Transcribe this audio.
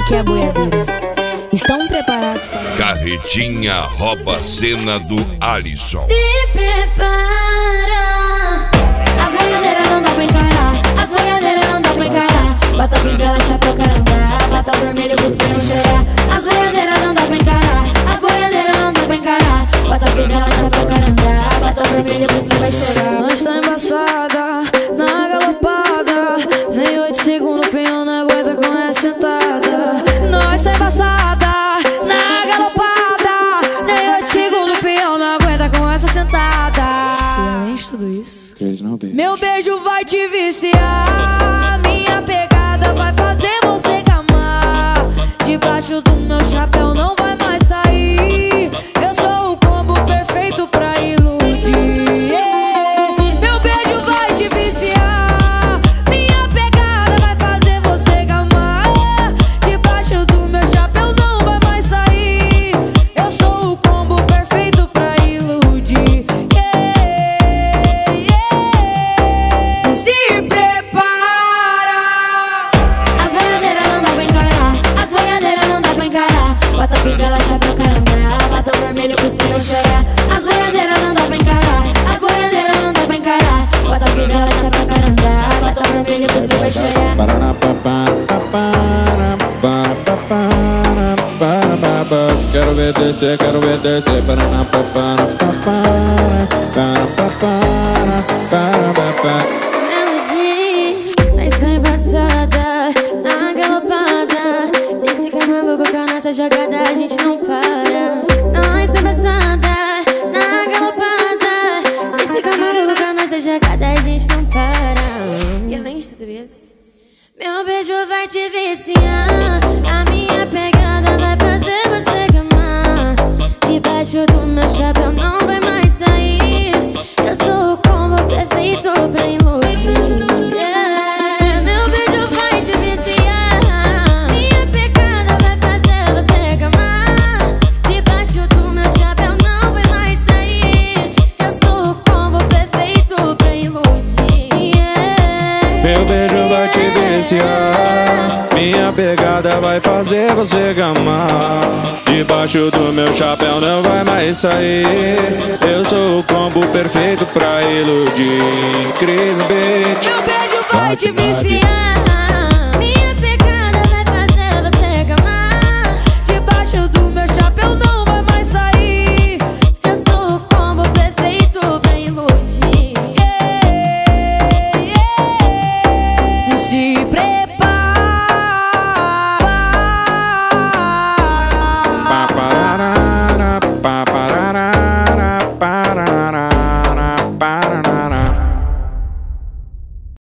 que é a boiadeira. Estão preparados para... Carretinha rouba a cena do Alisson. Se prepara. As boiadeiras não dá pra encarar. As boiadeiras não dá pra encarar. Bota fivela, chapéu, caranga. Bota vermelho, cuspir, não chorar. As boiadeiras não dá pra encarar. As boiadeiras não dá pra encarar. Bota fivela, chapéu, caranga. Bota vermelho, cuspir, vai chorar. Nós tá embaçada, na galopada. Nem 8 segundos o peão não aguenta com essa sentada. Nós tá embaçada, na galopada. Nem 8 segundos o peão não aguenta com essa sentada. E além de tudo isso, meu beijo vai te viciar. Minha pegada vai fazer você gamar. Debaixo do meu chapéu não vai mais sair. Eu sou o combo perfeito pra iludir. Meu beijo vai te viciar. Minha pegada vai fazer você gamar. Debaixo do meu chapéu não vai mais sair. Eu sou o combo perfeito pra iludir. Se prepara. As boiadeiras não dá pra encarar. As boiadeiras não dá pra encarar. Bota fivela, chapéu, caranga. Bota vermelho, cuspir, vai chorar. As boiadeiras não dá pra encarar. As boiadeiras não dá pra encarar. Bota fivela, chapéu, caranga. Bota vermelho, cuspir, vai chorar. Quero ver descer, quero ver descer. Melody, nós tá embaçada, na galopada. Se ficar maluco com a nossa jogada, a gente não para. Nós tá embaçada, na galopada. Se ficar maluco com a nossa jogada, a gente não para. E além de tudo isso, meu beijo vai te viciar. A minha pegada vai fazer você gamar. Debaixo do meu chapéu não vai mais sair. Eu sou o combo perfeito pra iludir. Meu beijo vai te viciar. Minha pegada vai fazer você gamar. Debaixo do meu chapéu não vai mais sair. Eu sou o combo perfeito pra iludir. Meu beijo vai te viciar. Minha pegada vai fazer você gamar. Debaixo do meu chapéu não vai mais sair. Eu sou o combo perfeito pra iludir. Cris Beat. meu beijo vai te viciar.